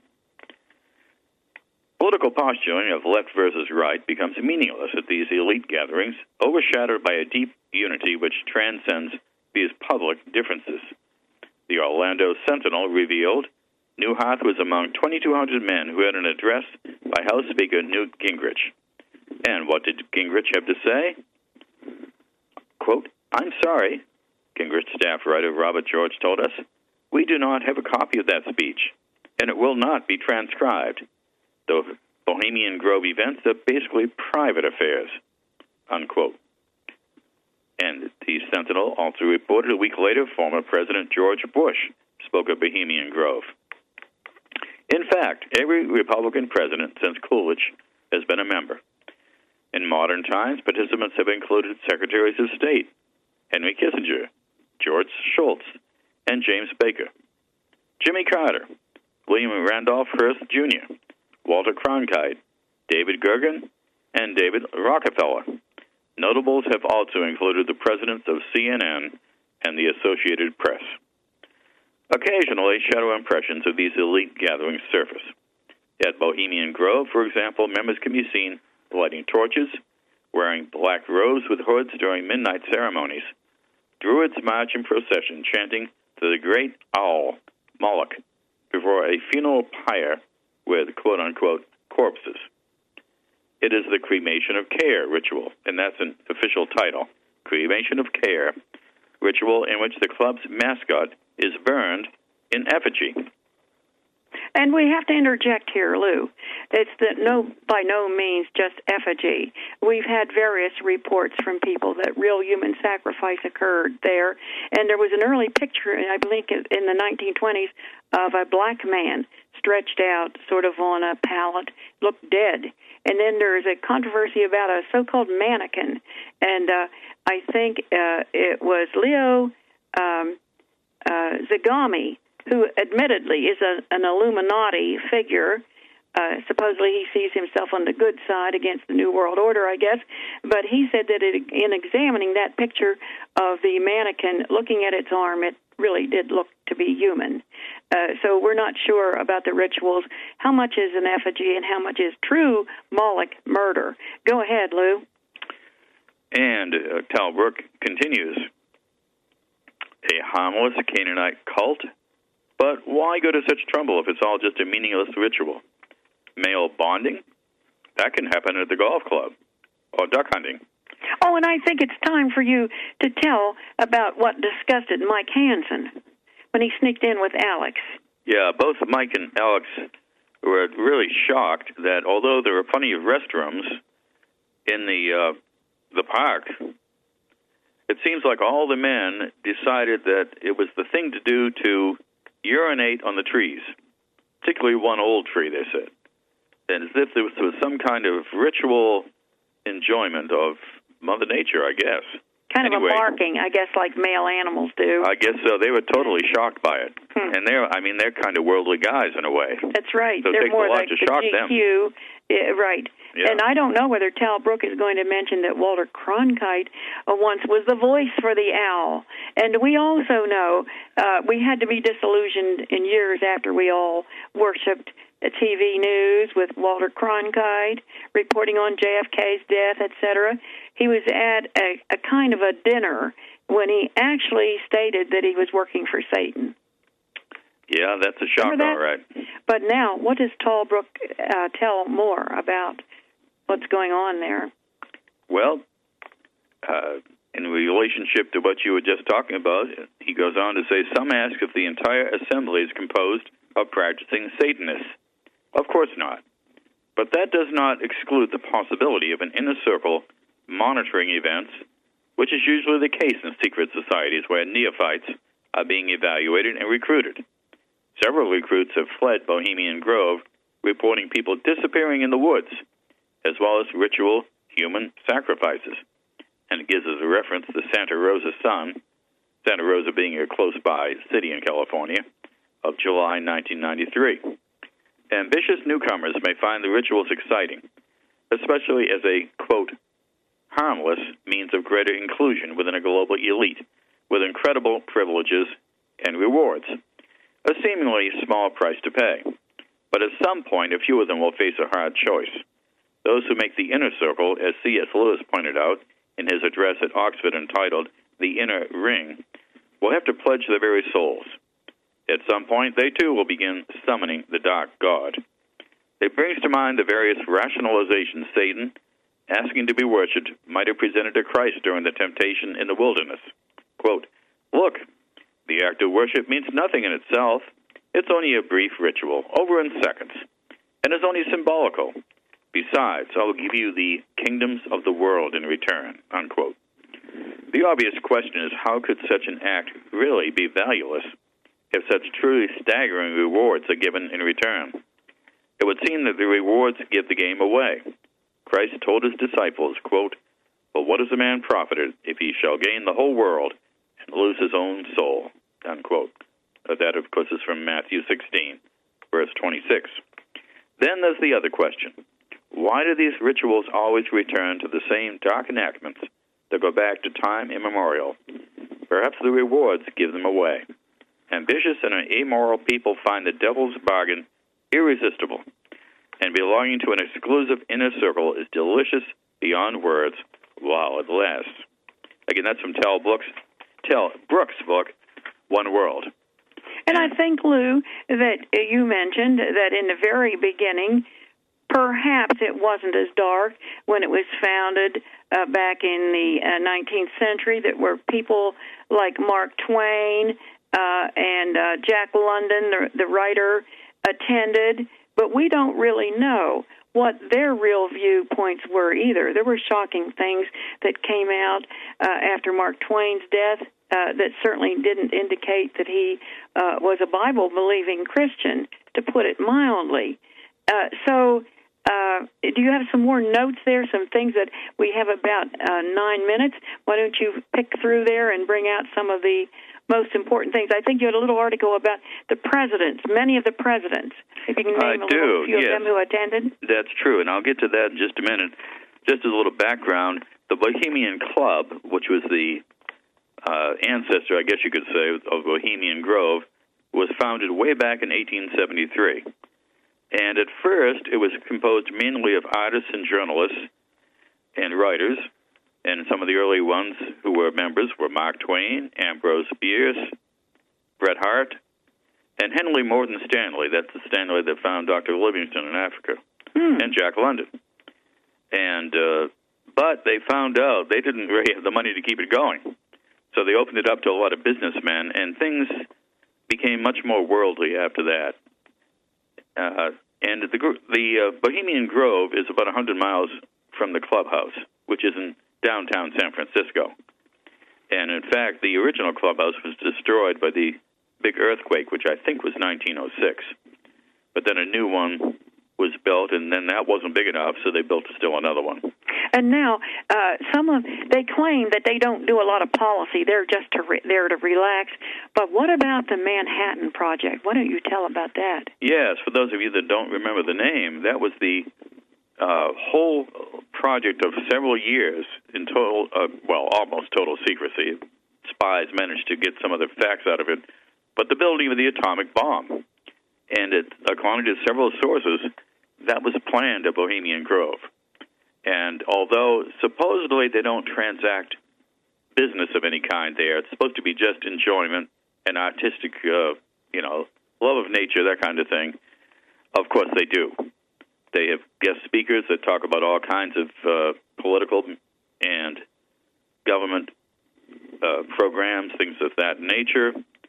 Political posturing of left versus right becomes meaningless at these elite gatherings, overshadowed by a deep unity which transcends these public differences. The Orlando Sentinel revealed Neuharth was among twenty-two hundred men who had an address by House Speaker Newt Gingrich. And what did Gingrich have to say? Quote, I'm sorry, Gingrich staff writer Robert George told us, we do not have a copy of that speech, and it will not be transcribed. The Bohemian Grove events are basically private affairs, unquote. And the Sentinel also reported a week later former President George Bush spoke at Bohemian Grove. In fact, every Republican president since Coolidge has been a member. In modern times, participants have included Secretaries of State, Henry Kissinger, George Shultz, and James Baker, Jimmy Carter, William Randolph Hearst Junior, Walter Cronkite, David Gergen, and David Rockefeller. Notables have also included the presidents of C N N and the Associated Press. Occasionally, shadow impressions of these elite gatherings surface. At Bohemian Grove, for example, members can be seen lighting torches, wearing black robes with hoods during midnight ceremonies. Druids march in procession, chanting to the great owl, Moloch, before a funeral pyre with quote-unquote corpses. It is the cremation of care ritual, and that's an official title, cremation of care ritual, in which the club's mascot is burned in effigy. And we have to interject here, Lou. It's that no, by no means just effigy. We've had various reports from people that real human sacrifice occurred there. And there was an early picture, I believe in the nineteen twenties, of a black man stretched out sort of on a pallet, looked dead. And then there's a controversy about a so-called mannequin. And uh, I think uh, it was Leo um, uh, Zagami, who admittedly is a, an Illuminati figure. Uh, supposedly he sees himself on the good side against the New World Order, I guess. But he said that it, in examining that picture of the mannequin, looking at its arm, it really did look to be human. Uh, so we're not sure about the rituals, how much is an effigy and how much is true Moloch murder. Go ahead, Lou. And uh, Talbrook continues, a harmless Canaanite cult? But why go to such trouble if it's all just a meaningless ritual? Male bonding? That can happen at the golf club. Or duck hunting. Oh, and I think it's time for you to tell about what disgusted Mike Hansen when he sneaked in with Alex. Yeah, both Mike and Alex were really shocked that although there were plenty of restrooms in the uh, the park, it seems like all the men decided that it was the thing to do to urinate on the trees, particularly one old tree, they said. And as if there was, there was some kind of ritual enjoyment of Mother Nature, I guess. Kind anyway, of a marking, I guess, like male animals do. I guess so. They were totally shocked by it. Hmm. And they're, I mean, they're kind of worldly guys in a way. That's right. So it they're takes more a lot like to the shock G Q. them. Yeah, right. Yeah. And I don't know whether Tal Brook is going to mention that Walter Cronkite uh, once was the voice for the owl. And we also know uh, we had to be disillusioned in years after we all worshipped T V news with Walter Cronkite reporting on J F K's death, et cetera. He was at a, a kind of a dinner when he actually stated that he was working for Satan. Yeah, that's a shock, all right. But now, what does Talbrook uh, tell more about what's going on there? Well, uh, in relationship to what you were just talking about, he goes on to say, some ask if the entire assembly is composed of practicing Satanists. Of course not. But that does not exclude the possibility of an inner circle monitoring events, which is usually the case in secret societies where neophytes are being evaluated and recruited. Several recruits have fled Bohemian Grove, reporting people disappearing in the woods, as well as ritual human sacrifices. And it gives us a reference to Santa Rosa Sun, Santa Rosa being a close-by city in California, of July nineteen ninety-three. Ambitious newcomers may find the rituals exciting, especially as a, quote, harmless means of greater inclusion within a global elite with incredible privileges and rewards. A seemingly small price to pay. But at some point, a few of them will face a hard choice. Those who make the inner circle, as C S Lewis pointed out in his address at Oxford entitled The Inner Ring, will have to pledge their very souls. At some point, they too will begin summoning the dark god. It brings to mind the various rationalizations Satan, asking to be worshipped, might have presented to Christ during the temptation in the wilderness. Quote, look, the act of worship means nothing in itself. It's only a brief ritual, over in seconds, and is only symbolical. Besides, I will give you the kingdoms of the world in return, unquote. The obvious question is, how could such an act really be valueless if such truly staggering rewards are given in return? It would seem that the rewards give the game away. Christ told his disciples, quote, but what is a man profited if he shall gain the whole world and lose his own soul, unquote. That, of course, is from Matthew sixteen, verse twenty-six. Then there's the other question. Why do these rituals always return to the same dark enactments that go back to time immemorial? perhaps the rewards give them away. Ambitious and amoral people find the devil's bargain irresistible, and belonging to an exclusive inner circle is delicious beyond words while it lasts. Again, that's from Tel Brooks, Tel Brooks' book, One World. And I think, Lou, that you mentioned that in the very beginning, perhaps it wasn't as dark when it was founded uh, back in the uh, nineteenth century, that were people like Mark Twain uh, and uh, Jack London, the, the writer, attended, but we don't really know what their real viewpoints were either. There were shocking things that came out uh, after Mark Twain's death uh, that certainly didn't indicate that he uh, was a Bible-believing Christian, to put it mildly. Uh, so uh, do you have some more notes there, some things that we have about uh, nine minutes? Why don't you pick through there and bring out some of the most important things? I think you had a little article about the presidents, many of the presidents. If you can name I a do, little few yes. of them who attended. That's true, and I'll get to that in just a minute. Just as a little background, the Bohemian Club, which was the uh, ancestor, I guess you could say, of Bohemian Grove, was founded way back in eighteen seventy-three. And at first, it was composed mainly of artists and journalists and writers, and some of the early ones who were members were Mark Twain, Ambrose Bierce, Bret Hart, and Henry Morton Stanley. That's the Stanley that found Doctor Livingstone in Africa, hmm. and Jack London. And uh, but they found out they didn't really have the money to keep it going, so they opened it up to a lot of businessmen, and things became much more worldly after that. Uh, and the the uh, Bohemian Grove is about one hundred miles from the clubhouse, which is in downtown San Francisco. And in fact, the original clubhouse was destroyed by the big earthquake, which I think was nineteen oh six. But then a new one was built, and then that wasn't big enough, so they built still another one. And now, uh, some of they claim that they don't do a lot of policy; they're just to re- there to relax. But what about the Manhattan Project? Why don't you tell about that? Yes, for those of you that don't remember the name, that was the uh, whole project of several years in total, uh, well, almost total secrecy. Spies managed to get some of the facts out of it, but the building of the atomic bomb. And it, according to several sources, that was planned at Bohemian Grove. And although supposedly they don't transact business of any kind there, it's supposed to be just enjoyment and artistic, uh, you know, love of nature, that kind of thing. Of course they do. They have guest speakers that talk about all kinds of uh, political and government uh, programs, things of that nature.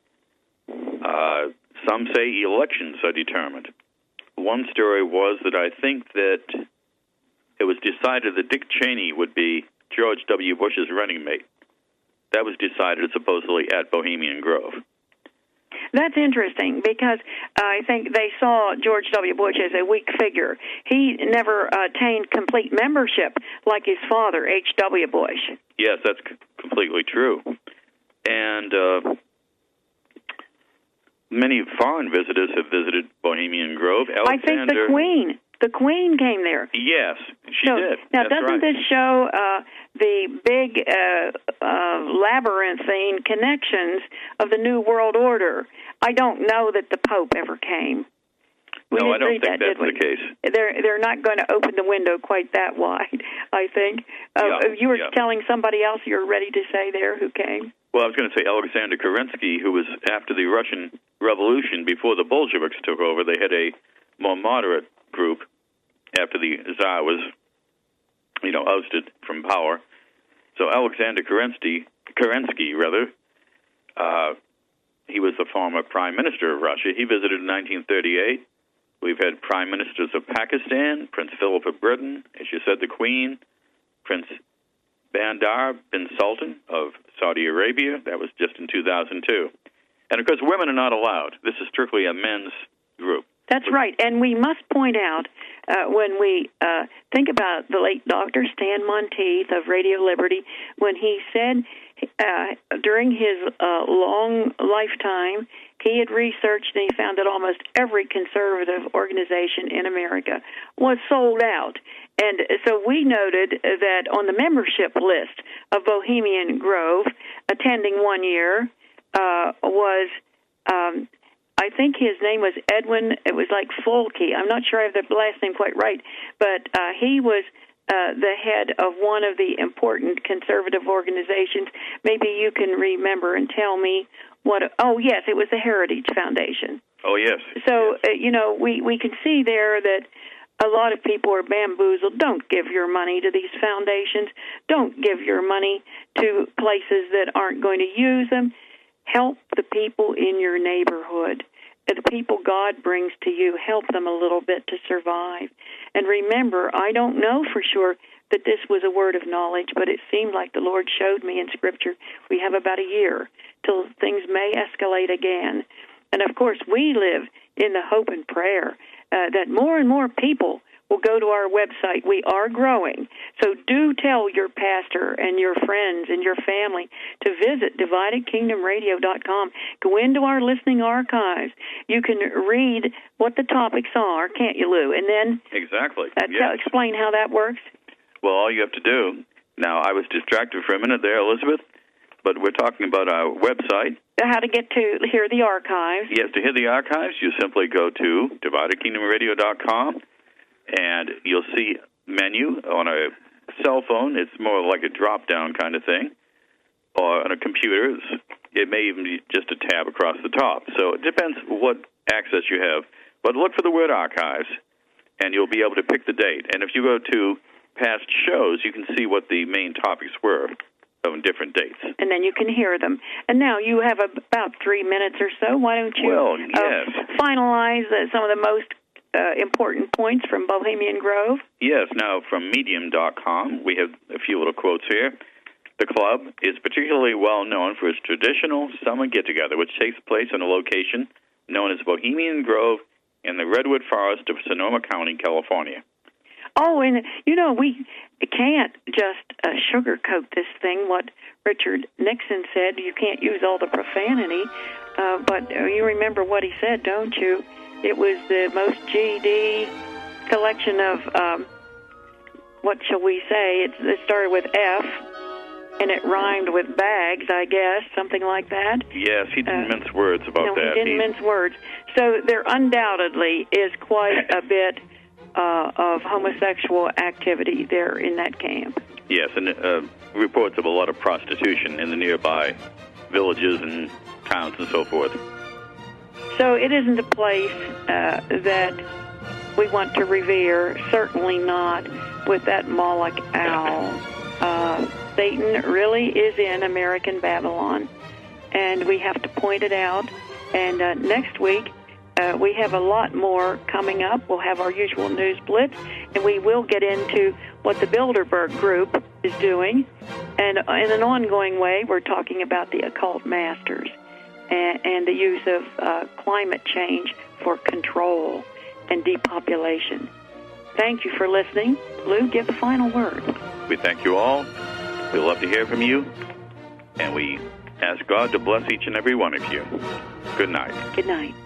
Uh, some say elections are determined. One story was that I think that it was decided that Dick Cheney would be George W. Bush's running mate. That was decided supposedly at Bohemian Grove. That's interesting because I think they saw George W. Bush as a weak figure. He never attained complete membership like his father, H W. Bush. Yes, that's c- completely true. And uh, many foreign visitors have visited Bohemian Grove. Alexander, I think the Queen. The Queen came there. Yes, she so, did. Now, That's doesn't right. this show uh, the big uh, uh, labyrinthine connections of the New World Order? I don't know that the Pope ever came. We no, I don't think that, that's the case. They're they're not going to open the window quite that wide, I think. Uh, yeah, you were yeah. telling somebody else you're ready to say there who came? Well, I was going to say Alexander Kerensky, who was after the Russian Revolution, before the Bolsheviks took over. They had a more moderate group after the Tsar was, you know, ousted from power. So Alexander Kerensky, Kerensky rather, uh, he was the former prime minister of Russia. He visited in nineteen thirty-eight. We've had prime ministers of Pakistan, Prince Philip of Britain, as you said, the Queen, Prince Bandar bin Sultan of Saudi Arabia. That was just in two thousand two. And, of course, women are not allowed. This is strictly a men's group. That's right. And we must point out, uh, when we uh, think about the late Doctor Stan Monteith of Radio Liberty, when he said uh, during his uh, long lifetime, he had researched and he found that almost every conservative organization in America was sold out. And so we noted that on the membership list of Bohemian Grove, attending one year uh, was, um, I think his name was Edwin, it was like Folke. I'm not sure I have the last name quite right, but uh, he was uh, the head of one of the important conservative organizations. Maybe you can remember and tell me what, oh, yes, it was the Heritage Foundation. Oh, yes. So, yes. Uh, you know, we, we can see there that a lot of people are bamboozled. Don't give your money to these foundations. Don't give your money to places that aren't going to use them. Help the people in your neighborhood. The people God brings to you, help them a little bit to survive. And remember, I don't know for sure that this was a word of knowledge, but it seemed like the Lord showed me in Scripture we have about a year till things may escalate again. And, of course, we live in the hope and prayer uh, that more and more people will go to our website. We are growing. So do tell your pastor and your friends and your family to visit divided kingdom radio dot com. Go into our listening archives. You can read what the topics are, can't you, Lou? And then exactly. Uh, yes. tell, explain how that works. Well, all you have to do, now I was distracted for a minute there, Elizabeth, but we're talking about our website. How to get to hear the archives. Yes, to hear the archives, you simply go to divided kingdom radio dot com, and you'll see menu on a cell phone. It's more like a drop-down kind of thing. Or on a computer, it's, it may even be just a tab across the top. So it depends what access you have. But look for the word archives, and you'll be able to pick the date. And if you go to past shows, you can see what the main topics were on different dates. And then you can hear them. And now you have about three minutes or so. Why don't you well, uh, yes. finalize uh, some of the most uh, important points from Bohemian Grove? Yes. Now, from medium dot com, we have a few little quotes here. The club is particularly well known for its traditional summer get-together, which takes place in a location known as Bohemian Grove in the Redwood Forest of Sonoma County, California. Oh, and, you know, we can't just uh, sugarcoat this thing, what Richard Nixon said. You can't use all the profanity, uh, but you remember what he said, don't you? It was the most G D collection of, um, what shall we say? It, it started with F, and it rhymed with bags, I guess, something like that. Yes, he didn't uh, mince words about no, that. No, he didn't he... mince words. So there undoubtedly is quite a bit Uh, of homosexual activity there in that camp. Yes, and uh, reports of a lot of prostitution in the nearby villages and towns and so forth. So it isn't a place uh, that we want to revere, certainly not with that Moloch owl. Uh, Satan really is in American Babylon, and we have to point it out. And uh, next week, Uh, we have a lot more coming up. We'll have our usual news blitz, and we will get into what the Bilderberg Group is doing. And in an ongoing way, we're talking about the occult masters and, and the use of uh, climate change for control and depopulation. Thank you for listening. Lou, give the final word. We thank you all. We love to hear from you, and we ask God to bless each and every one of you. Good night. Good night.